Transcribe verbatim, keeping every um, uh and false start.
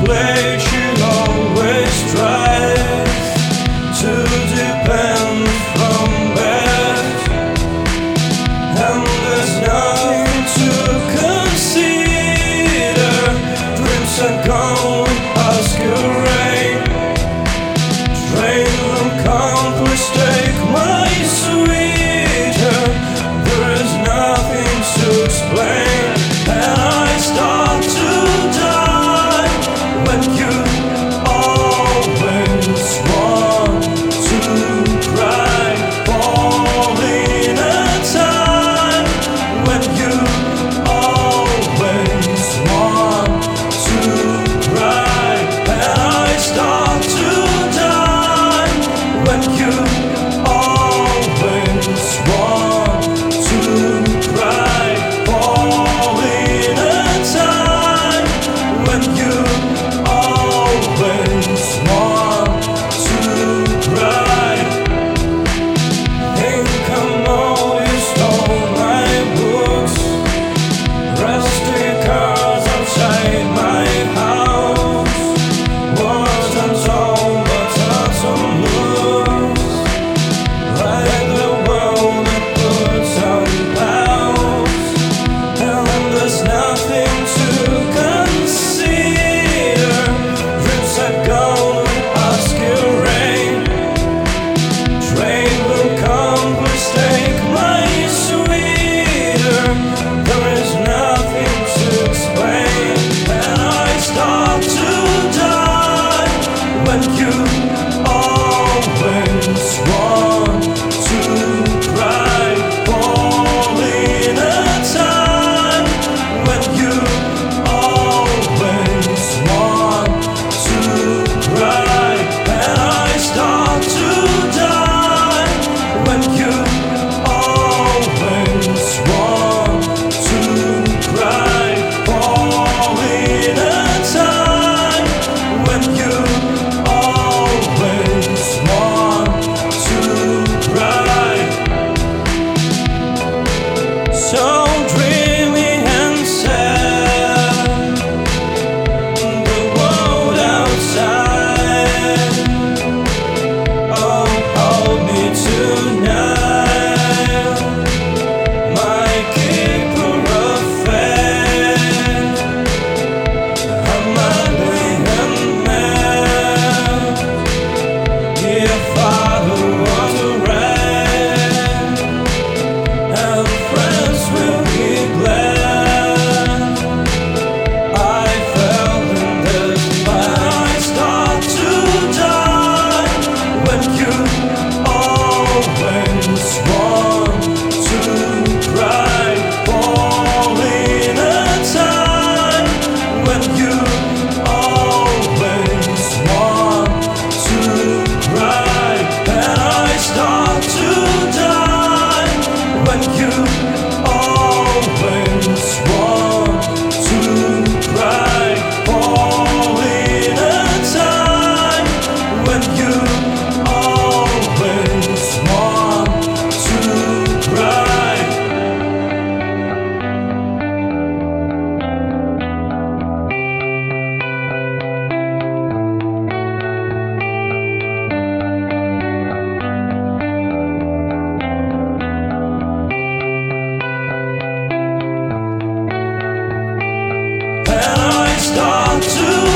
place she always tries to depend from best, and there's nothing to consider. Dreams are gone, masquerade. Train them come, please take my sweeter. There is nothing to explain, and I start to die when you always want to cry. Fall in a time when you always want to cry, and I start to die when you always want to cry. Fall in a time when you always want to cry. Think I'm always stole my books, rusty cars outside my house. Wasn't told but had some moves, like the world that puts on pause, and there's nothing to consider. Dreams are gone, masquerade. Train will come, please take my sweeter. There is nothing to explain, and I start to die when you always want to cry. Fall in a time when you always want to cry, and I start to die when you always want to cry. Fall in a time when you always want to cry. So dreamy and sad, the world outside. Oh, hold me tonight, my keeper of faith. I'm ugly and mad. If Father was around, and friends will be glad. I fell in this fight. I start to die when you always want to cry. Fall in a time when you always want to cry, and I start to die when you always want to cry. Fall in a time when you always want to cry. And I start to